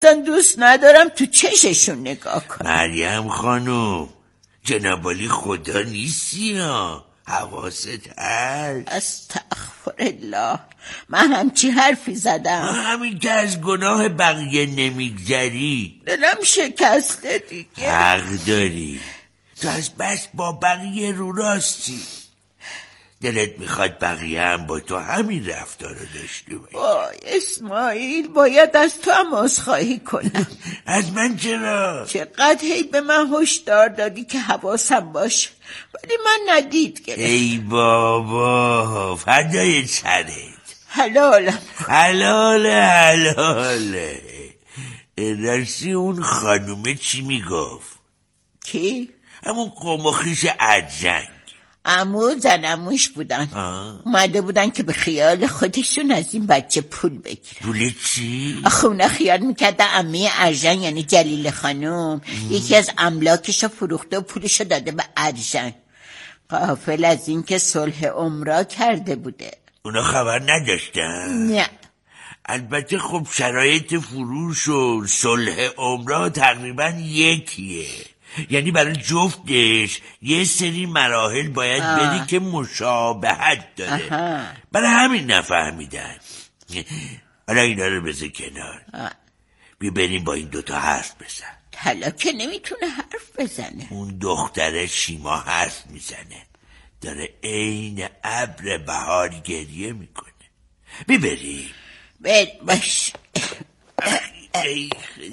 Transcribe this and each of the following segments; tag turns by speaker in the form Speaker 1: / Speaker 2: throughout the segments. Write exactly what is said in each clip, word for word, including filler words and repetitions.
Speaker 1: اصلا دوست ندارم تو چششون نگاه کنم.
Speaker 2: مریم خانوم، جنابالی خدا نیستی ها، حواست هست.
Speaker 1: استغفرالله، من همچی حرفی زدم؟
Speaker 2: همین که از گناه بقیه نمیگذری.
Speaker 1: دلم شکسته دیگه.
Speaker 2: حق داری، تو از بس با بقیه رو راستی. دلت میخواد بقیه هم با تو همین رفتار رو داشته باشه.
Speaker 1: وای اسماعیل، باید از تو هم عذرخواهی کنم.
Speaker 2: از من چرا؟
Speaker 1: چقدر هی به من هشدار دادی که حواسم باشه، ولی من ندید گرفتم.
Speaker 2: ای بابا، فدای سرت.
Speaker 1: حلالم
Speaker 2: حلاله حلاله. راستی اون خانومه چی میگفت؟
Speaker 1: کی؟
Speaker 2: همون قوم و خویش ارجنگ.
Speaker 1: عمو زن عموش بودن. اومده بودن که به خیال خودشون از این بچه پول بگیرن.
Speaker 2: پول چی؟
Speaker 1: آخه اونا خیال میکردن عمه ارجنگ یعنی جلیل خانوم یکی از املاکشو فروخته و پولشو داده به ارجنگ، غافل از این که صلح عمرا کرده بوده.
Speaker 2: اونا خبر نداشتن؟
Speaker 1: نه.
Speaker 2: البته خب شرایط فروش و صلح عمرا تقریبا یکیه، یعنی برای جفتش یه سری مراحل باید آه. بری که مشابهت داره. آها. برای همین نفهمیدن. حالا اینا رو بذار کنار، بیا بریم با این دوتا حرف بزن.
Speaker 1: طلا که نمیتونه حرف بزنه.
Speaker 2: اون دختره شیما حرف میزنه، داره عین ابر بهار گریه میکنه. بی بریم.
Speaker 1: بر باش.
Speaker 2: ای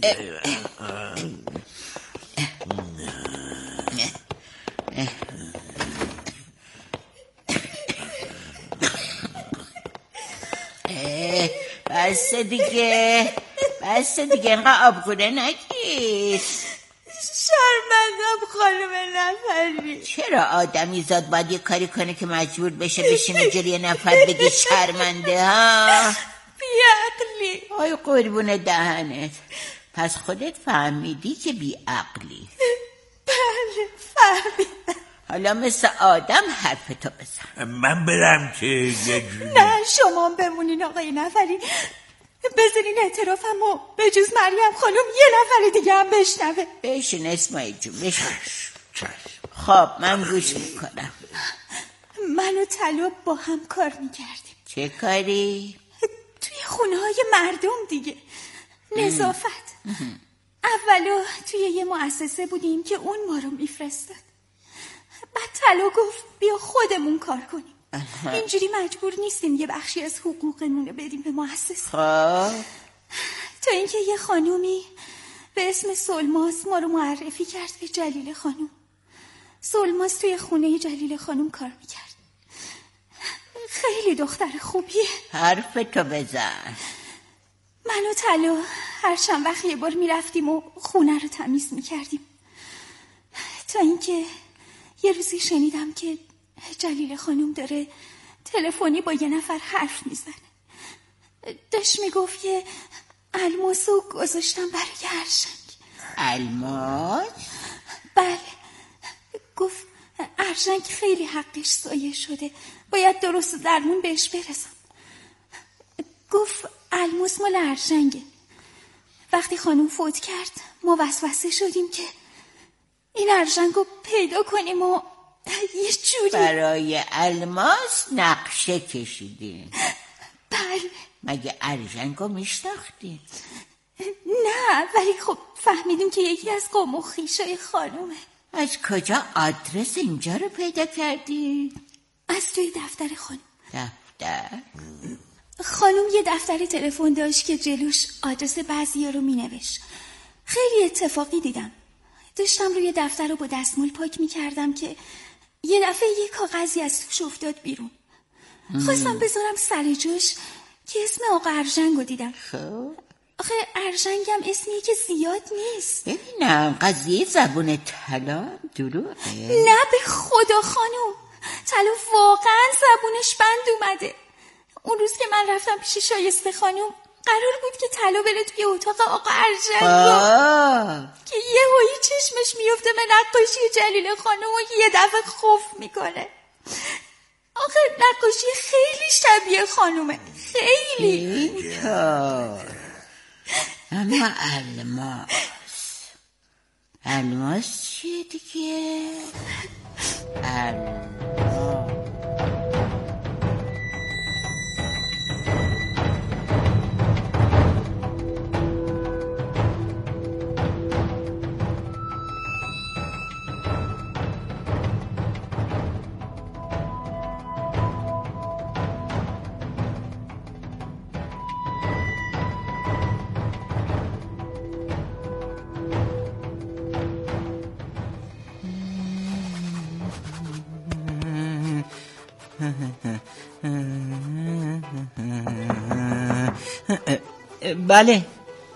Speaker 1: بس دیگه بس دیگه اینقدر آبگونه نگیر.
Speaker 3: شرمندم خانم نفری.
Speaker 1: چرا آدمی زاد باید یه کاری کنه که مجبور بشه بشینه جلوی یه نفر بگی شرمنده ها؟
Speaker 3: بیعقلی.
Speaker 1: آی قربون دهنت، پس خودت فهمیدی که بیعقلی؟
Speaker 3: بله فهمیدم.
Speaker 1: حالا مثل آدم حرفتو بزن.
Speaker 2: من برم که یه جوری.
Speaker 3: نه شما بمونین آقای نفری، بذارین اعترافمو به جز مریم خانم یه نفر دیگه هم بشنوه.
Speaker 1: بشین اسماعیل جون بشین. خب من گوش میکنم.
Speaker 3: من و طلا با هم کار میکردیم.
Speaker 1: چه کاری؟
Speaker 3: توی خونه های مردم دیگه، نظافت. اولو توی یه مؤسسه بودیم که اون ما رو میفرستاد، بعد طلا گفت بیا خودمون کار کنیم. اینجوری مجبور نیستیم یه بخشی از حقوقمون رو بدیم به مؤسسه. تا اینکه یه خانومی به اسم سلماس ما رو معرفی کرد به جلیل خانوم. سلماس توی خونه جلیل خانوم کار میکرد. خیلی دختر خوبیه.
Speaker 1: حرفتو بزن.
Speaker 3: من و طلا هر چند وقت یه بار میرفتیم و خونه رو تمیز میکردیم، تا اینکه یه روزی شنیدم که جلیل خانوم داره تلفنی با یه نفر حرف میزنه. داشت میگفت که الماسو گذاشتم برای ارجنگ.
Speaker 1: الماس؟
Speaker 3: بله، گفت ارجنگ خیلی حقش ضایع شده، باید درست درمون بهش برسم. گفت الماس مال ارجنگه. وقتی خانوم فوت کرد ما وسوسه شدیم که این ارجنگ رو پیدا کنیم و یه جوری
Speaker 1: برای الماس نقشه کشیدین.
Speaker 3: بله.
Speaker 1: مگه ارجنگ رو میشناختین؟
Speaker 3: نه، ولی خب فهمیدیم که یکی از قوم و خویشای خانومه.
Speaker 1: از کجا آدرس اینجا رو پیدا کردی؟
Speaker 3: از توی دفتر خانوم.
Speaker 1: دفتر؟
Speaker 3: خانوم یه دفتر تلفن داشت که جلوش آدرس بعضیا رو مینوشت. خیلی اتفاقی دیدم. داشتم روی دفتر رو با دستمال پاک میکردم که یه دفعه یه کاغذی از توش افتاد بیرون. خواستم بذارم سر جاش که اسم آقا ارجنگ رو دیدم. آخه ارجنگ هم اسمیه که زیاد نیست.
Speaker 1: ببینم قضیه زبون طلا دروغه؟
Speaker 3: نه به خدا خانوم، طلا واقعا زبونش بند اومده. اون روز که من رفتم پیش شایسته خانوم قرار بود که طلا بره توی اتاق آقا ارجنگ که یه هایی چشمش میفته به نقاشی جلیل خانوم و یه دفعه خوف میکنه. آخه نقاشی خیلی شبیه خانومه، خیلی.
Speaker 1: اینطور اما الماس الماس چیه دیگه؟ الماس
Speaker 4: بله.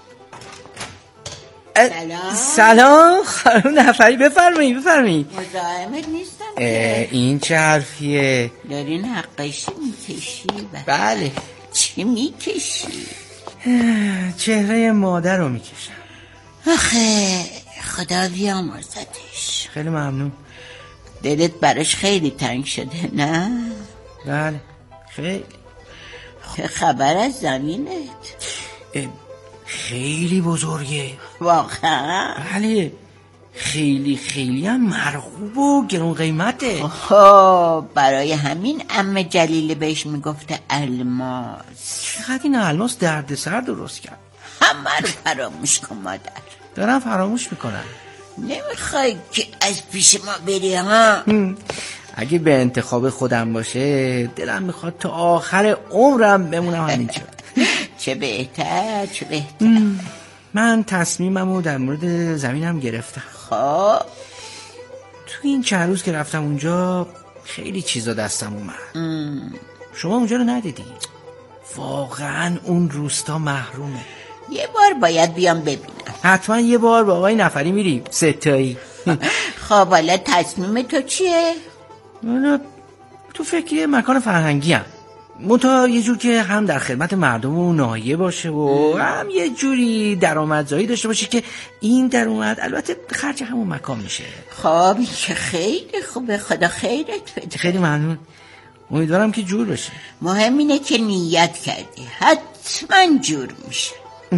Speaker 1: سلام.
Speaker 4: سلام خانم نفری، بفرمایید بفرمایید.
Speaker 1: مزاحمت نیستم که.
Speaker 4: این چه حرفیه؟
Speaker 1: دارین حقشی میکشی؟
Speaker 4: بله.
Speaker 1: چی میکشی؟
Speaker 4: چهره مادر رو میکشم.
Speaker 1: آخه خدا بیامرزتش.
Speaker 4: خیلی ممنون.
Speaker 1: دلت براش خیلی تنگ شده نه؟
Speaker 4: بله خیلی.
Speaker 1: چه خبر از زمینت؟
Speaker 4: خیلی بزرگه
Speaker 1: واقعا؟
Speaker 4: بله خیلی خیلی هم مرغوب و گرون قیمته.
Speaker 1: خب برای همین عمه جلیله بهش میگفته الماس.
Speaker 4: چقدر این الماس درد سر درست کرد.
Speaker 1: همه رو فراموش کن مادر.
Speaker 4: دارم فراموش میکنم.
Speaker 1: نمیخوای که از پیش ما بری ها؟
Speaker 4: اگه به انتخاب خودم باشه دلم میخواد تا آخر عمرم بمونم همینجا.
Speaker 1: چه بهتر چه بهتر.
Speaker 4: من تصمیممو در مورد زمینم گرفتم.
Speaker 1: خب
Speaker 4: تو این چند روز که رفتم اونجا خیلی چیزا دستم اومد. شما اونجا رو ندیدی؟ واقعا اون روستا محرومه.
Speaker 1: یه بار باید بیام ببینم.
Speaker 4: حتما یه بار با آقای نفری میریم ستایی.
Speaker 1: خب حالا تصمیم تو چیه؟
Speaker 4: حالا تو فکر مکان فرهنگی هم منتها یه جور که هم در خدمت مردم و ناحیه باشه و هم یه جوری درآمدزایی داشته باشه که این درآمد البته خرج همون مکان میشه.
Speaker 1: خب این که خیلی خوبه، خدا خیرت بده.
Speaker 4: خیلی ممنون. امیدوارم که جور بشه.
Speaker 1: مهم اینه که نیت کردی، حتما جور میشه.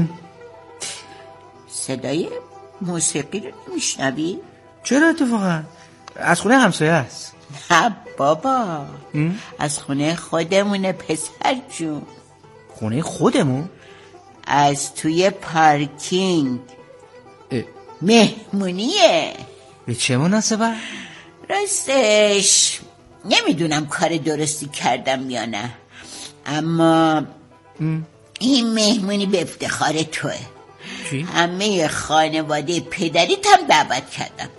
Speaker 1: صدای موسیقی رو میشنوی؟
Speaker 4: چرا اتفاقا؟ از خونه همسایه است.
Speaker 1: نه بابا ام؟ از خونه خودمونه پسر جون.
Speaker 4: خونه خودمون؟
Speaker 1: از توی پارکینگ.
Speaker 4: اه.
Speaker 1: مهمونیه.
Speaker 4: به چه مناسبت؟
Speaker 1: راستش نمیدونم کار درستی کردم یا نه، اما ام. این مهمونی به افتخار توه.
Speaker 4: چی؟
Speaker 1: همه خانواده پدریت هم دعوت کردم.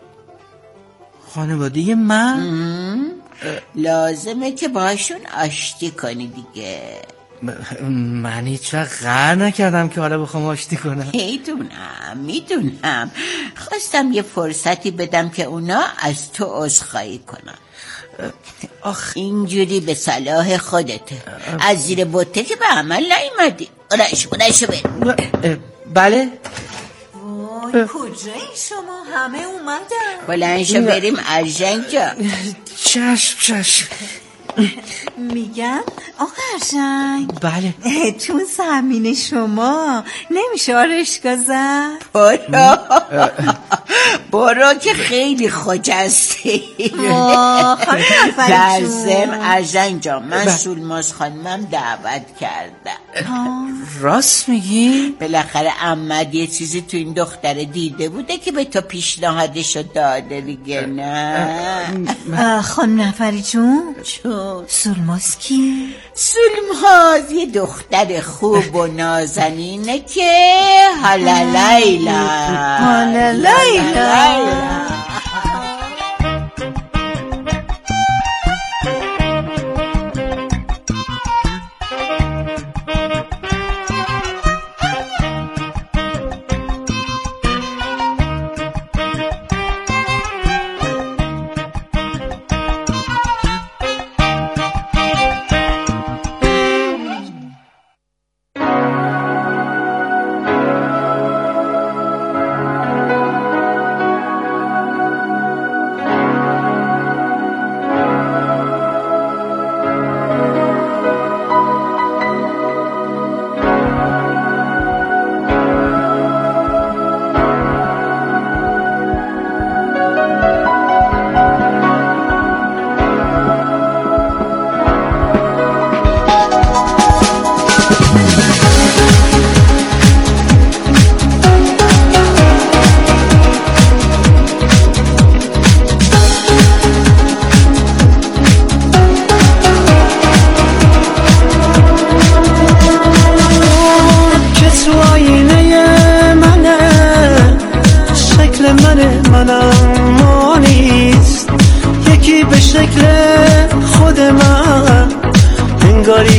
Speaker 4: خانواده من؟
Speaker 1: لازمه که باشون آشتی کنی دیگه.
Speaker 4: من هیچ وقت قهر نکردم که حالا بخوام آشتی کنم.
Speaker 1: میدونم میدونم خواستم یه فرصتی بدم که اونا از تو عذرخواهی کنن. آخ اینجوری به صلاح خودته. از زیر بوته که به عمل نیومدی. بلنشو بلنشو بریم.
Speaker 4: بله
Speaker 5: وای کجایی شما؟ همه اومدن.
Speaker 1: بلنشو بریم ارژنگ جا.
Speaker 4: چشم چشم.
Speaker 5: میگم آقا ارژنگ،
Speaker 4: بله
Speaker 5: تو زمین شما نمیشه آرشگاه زد؟
Speaker 1: برو برو که خیلی خجستی. در ضمن ارژنگ جا من سولماز خانمم دعوت کردم.
Speaker 4: راست میگی؟
Speaker 1: بالاخره عمد یه چیزی تو این دختره دیده بوده که به تو پیشنهادشو داده دیگه. نه
Speaker 5: خانم نفری جون
Speaker 1: چون
Speaker 5: سولماز کی؟
Speaker 1: سولماز یه دختر خوب و نازنینه که حالا لیلا
Speaker 5: حالا لیلا.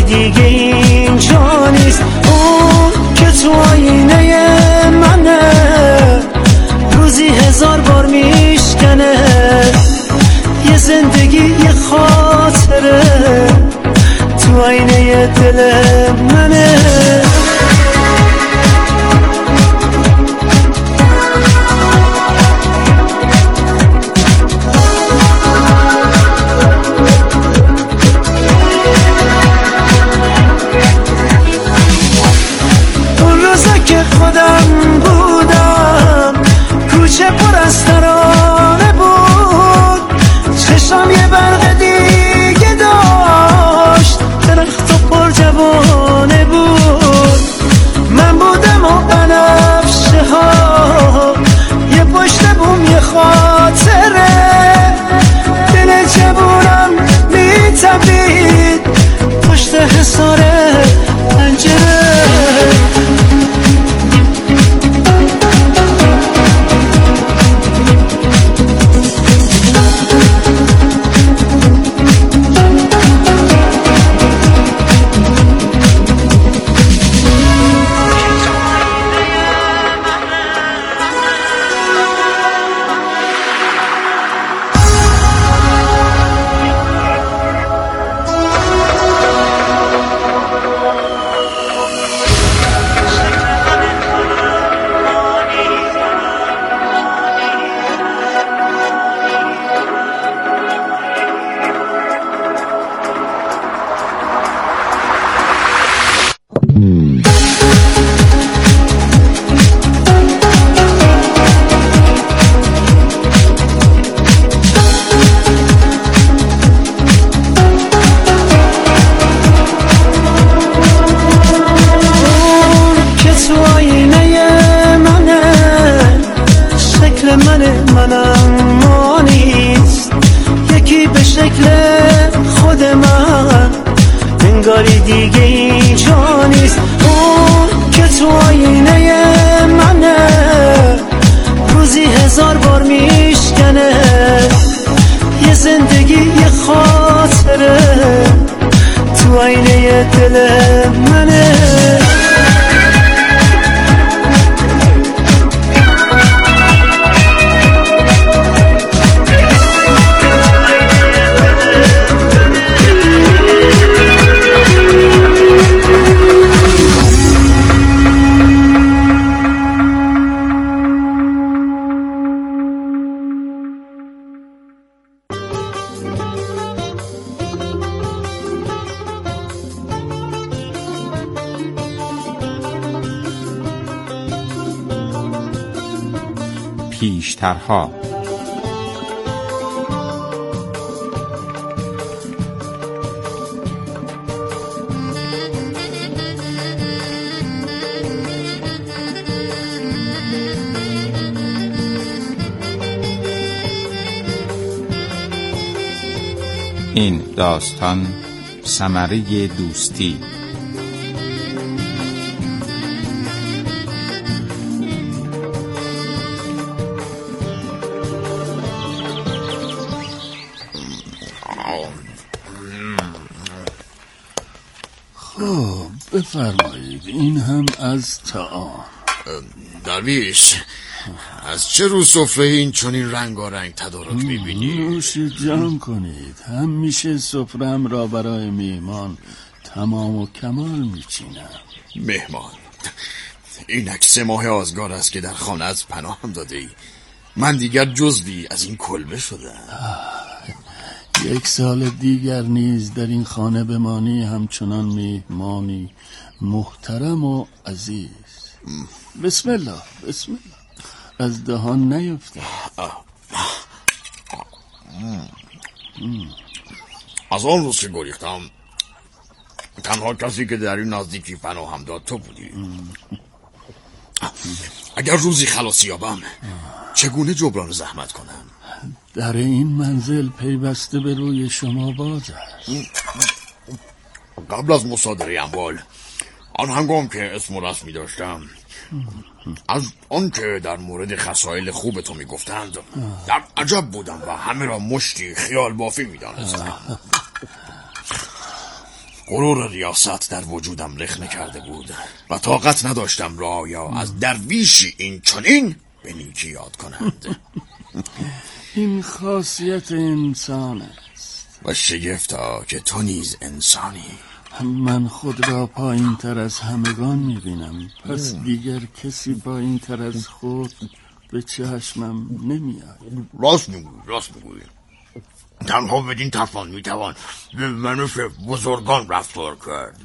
Speaker 6: دیگه اینجا نیست. اون که تو آینه منه، روزی هزار بار میشکنه. یه زندگی یه خاطره تو آینه دل منه. خودم بودم، کوچه پر از ترانه بود، چشم یه برق دیگه داشت، درخت و پر جوانه بود. من بودم و بنفشه ها، یه پشت بوم یه خاطره، دل جوانم میتبید پشت حصار پنجره. دیگه اینجا نیست. اون که تو آینه منه، روزی هزار بار میشکنه. یه زندگی یه خاطره تو آینه دل منه.
Speaker 7: پیشترها. این داستان ثمره دوستی.
Speaker 8: خب بفرمایید، این هم از طعام.
Speaker 9: درویش، از چه رو سفره این چنین رنگارنگ تدارک میبینی؟
Speaker 8: نوش جان کنید، همیشه سفرم را برای میهمان تمام و کمال میچینم.
Speaker 9: مهمان؟ اینک سه ماه آزگار است که در خانه از پناهم داده ای. من دیگر جزوی از این کلبه شدم.
Speaker 8: یک سال دیگر نیز در این خانه بمانی، همچنان میهمانی محترم و عزیز. بسم الله بسم الله، از دهان نیفته.
Speaker 9: از آن روز که گریختم تنها کسی که در این نزدیکی پناهم داد تو بودی. اگر روزی خلاصی یابم چگونه جبران زحمت کنم؟
Speaker 8: در این منزل پیوسته به روی شما باز است.
Speaker 9: قبل از مصادره اموال، آن هنگام که اسم و رسمی داشتم، از آن که در مورد خصایل خوب تو میگفتند در عجب بودم و همه را مشتی خیال بافی میدانستم. غرور ریاست در وجودم رخنه کرده بود و طاقت نداشتم را یا از درویشی این چنین به نیکی یاد کنند.
Speaker 8: این خاصیت انسان است
Speaker 9: و شگفتا که تو نیز انسانی.
Speaker 8: من خود را پایین تر از همگان میبینم، پس دیگر کسی پایین تر از خود به چشمم نمیاد.
Speaker 9: راست میگوی راست میگوی تنها بدین تفان میتوان به منوش بزرگان رفتار کرد.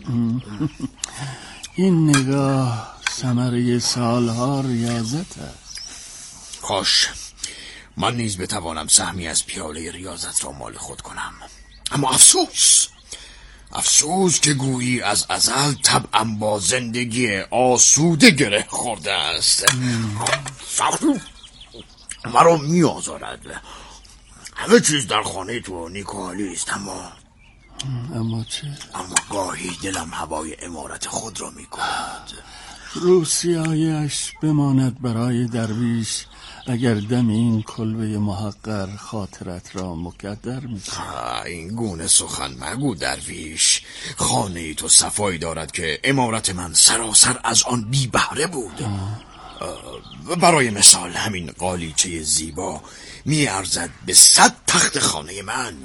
Speaker 8: این نگاه ثمره سالها ریاضت است.
Speaker 9: کاش من نیز بتوانم سهمی از پیاله ریاضت را مال خود کنم، اما افسوس افسوس که گویی از ازل طبعم با زندگی آسوده گره خورده است. سختی مرا می آزارد. همه چیز در خانه تو نیکوحالی است، اما
Speaker 8: اما چه؟
Speaker 9: اما گاهی دلم هوای امارت خود را می کند.
Speaker 8: روسیایش بماند برای درویش اگر دم این کلبه محقر خاطرت را مکدر می‌کند.
Speaker 9: این گونه سخن مگو درویش. خانه تو صفایی دارد که امارت من سراسر از آن بی بهره بود. برای مثال همین قالیچه زیبا می ارزد به صد تخت خانه من.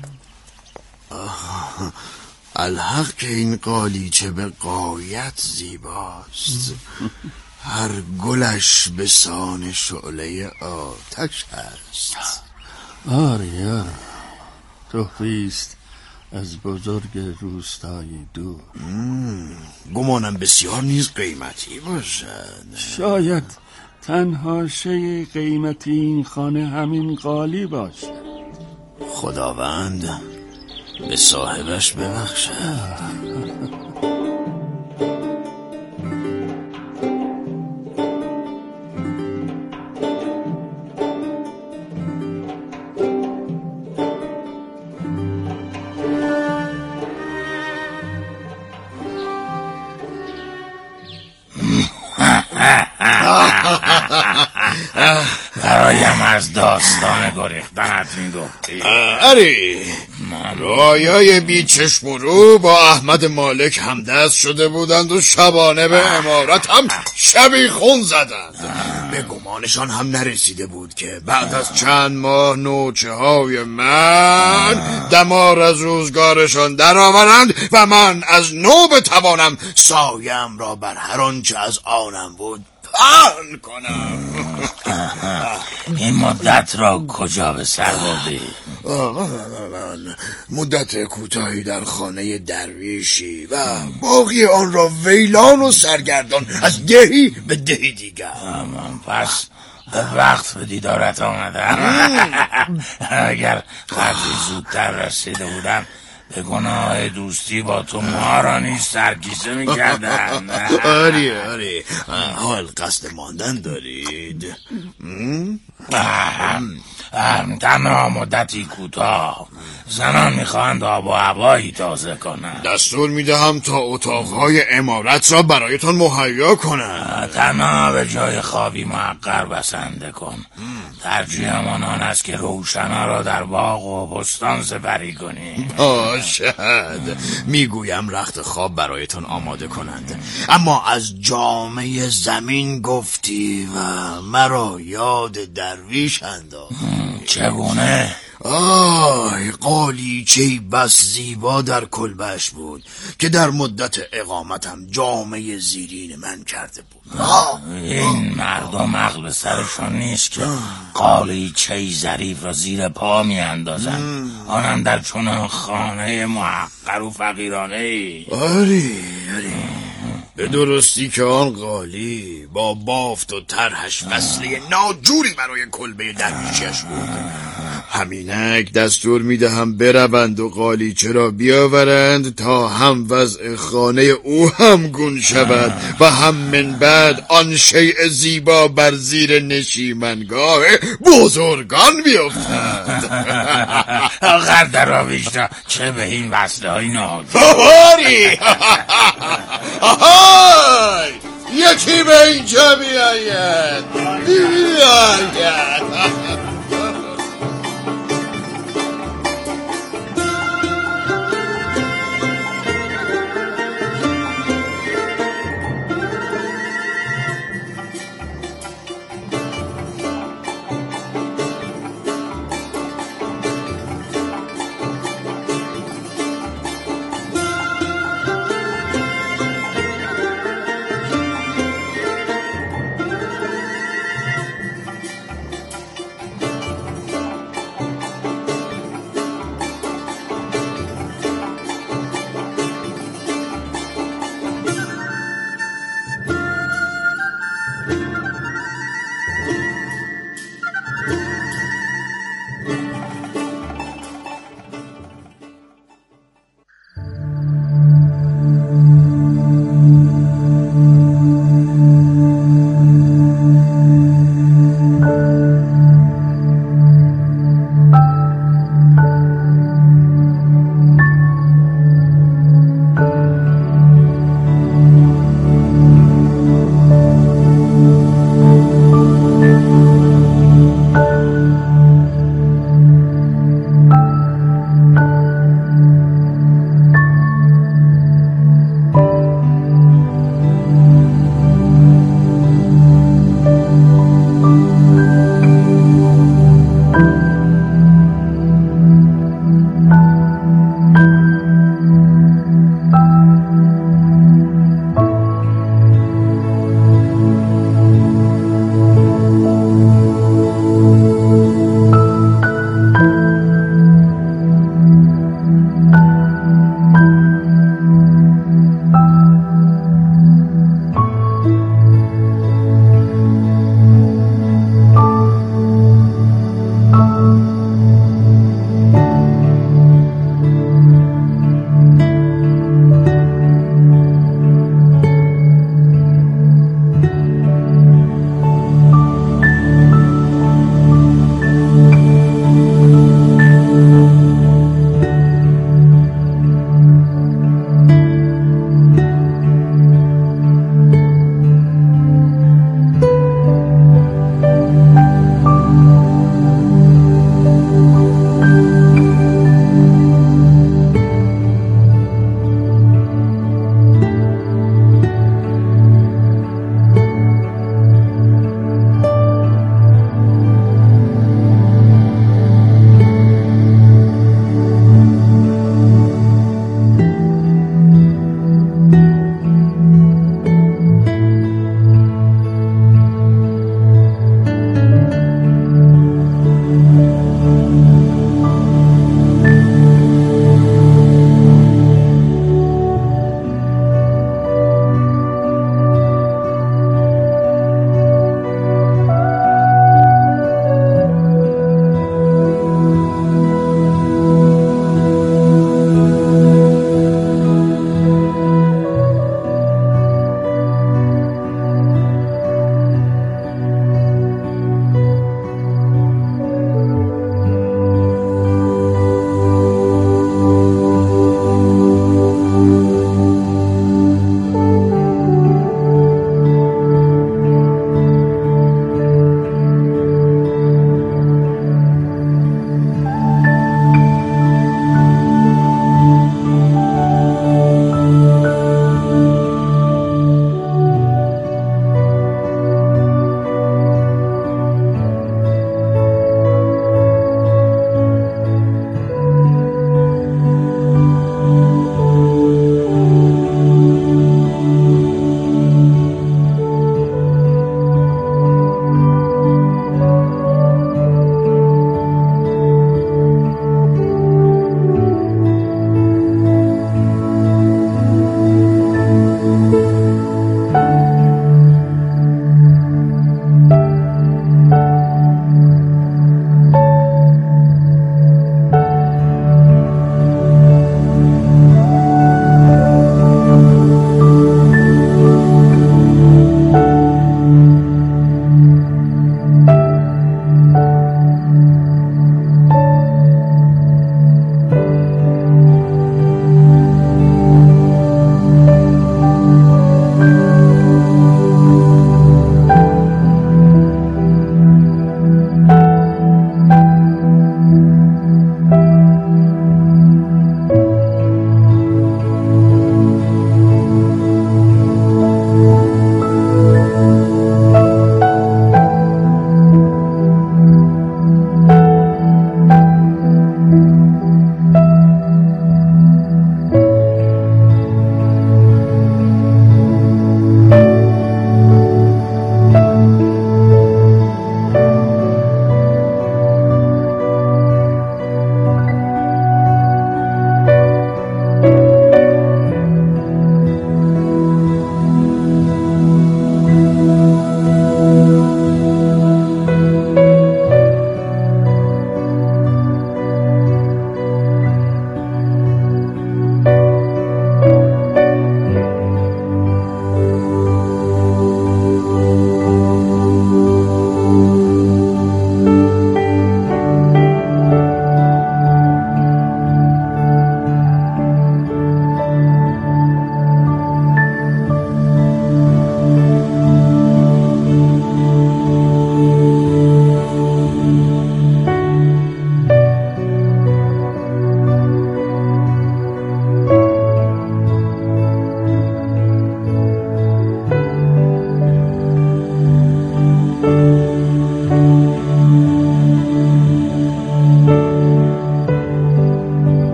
Speaker 9: الحق که این قالیچه به غایت زیباست. هر گلش به سان شعله آتش است.
Speaker 8: آری آری تحفیست از بزرگ روستای دور.
Speaker 9: گمانم بسیار نیز قیمتی باشد.
Speaker 8: شاید تنها شی قیمتی این خانه همین قالی باشد.
Speaker 9: خداوند به صاحبش ببخشد.
Speaker 2: برایم از داستان گریختنت میگفتی.
Speaker 9: آری رایای بی چشم و رو با احمد مالک همدست شده بودند و شبانه به امارت هم شبیخون زدند. به گمانشان هم نرسیده بود که بعد از چند ماه نوچه های من دمار از روزگارشان در آورند و من از نو بتوانم سایم را بر هر آنچه از آنم بود پهن کنم.
Speaker 2: این مدت را کجا به سر بردی؟
Speaker 9: من مدت کوتاهی در خانه درویشی و باقی آن را ویلان و سرگردان از دهی به دهی دیگر.
Speaker 2: پس وقت به دیدارت آمدم. اگر قدری زودتر رسیده بودم به گناه دوستی با تو ما را نیز سرکیسه می کردن.
Speaker 9: آری آری حال قصد ماندن دارید؟
Speaker 2: تنها مدتی کوتاه. زنان میخواهند آب و هوایی تازه کنند.
Speaker 9: دستور میدهم تا اتاقهای امارت را برایتان مهیا کنند.
Speaker 2: تنها به جای خوابی محقر بسنده کن. ترجیحمان آن است که روشنا را در باغ و بستان سپری کنی.
Speaker 9: باشد. میگویم رخت خواب برایتان آماده کنند، اما از جامعه زمین گفتی و مرا یاد درویش انداختی.
Speaker 2: چگونه؟
Speaker 9: آه قالیچه‌ای بس زیبا در کلبش بود که در مدت اقامتم جامعه زیرین من کرده بود. آه.
Speaker 2: این مردم عقل سرشون نیست که قالیچه‌ای ظریف را زیر پا می اندازن، آنم در چنان خانه محقر و فقیرانه ای.
Speaker 9: آری آری به درستی که آن قالی با بافت و طرحش وصله ناجوری برای کلبه درویشیش بود. همینک دستور میدهم بروند و قالیچه را بیاورند تا هم وضع خانه او هم گون شود و هم من بعد آن شیء زیبا بر زیر نشیمنگاه بزرگان بیفتد.
Speaker 2: آخر دراویش را چه به این وصله های نهاد؟
Speaker 9: آری آهای یکی به اینجا بیاید بیاید.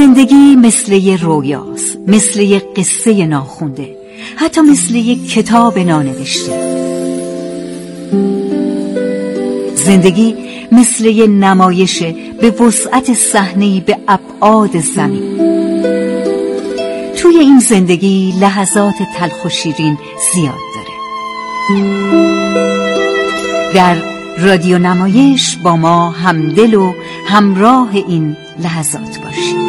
Speaker 5: زندگی مثل یه رویاست، مثل یه قصه ناخونده، حتی مثل یه کتاب نانوشته. زندگی مثل یه نمایش به وسعت صحنه‌ای به ابعاد زمین. توی این زندگی لحظات تلخ و شیرین زیاد داره. در رادیو نمایش با ما همدل و همراه این لحظات باشید.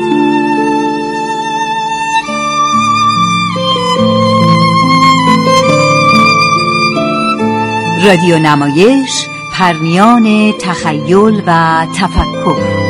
Speaker 5: رادیو نمایش، پرمیان تخیل و تفکر.